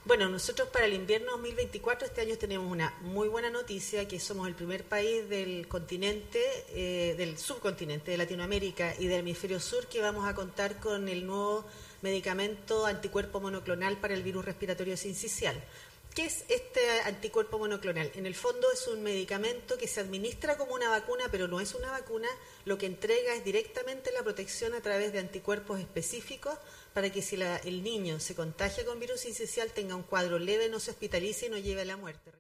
Bueno, nosotros para el invierno 2024 este año tenemos una muy buena noticia, que somos el primer país del continente, del subcontinente de Latinoamérica y del hemisferio sur que vamos a contar con el nuevo medicamento anticuerpo monoclonal para el virus respiratorio sincicial. ¿Qué es este anticuerpo monoclonal? En el fondo es un medicamento que se administra como una vacuna, pero no es una vacuna. Lo que entrega es directamente la protección a través de anticuerpos específicos para que si el niño se contagia con virus sincicial tenga un cuadro leve, no se hospitalice y no lleve a la muerte.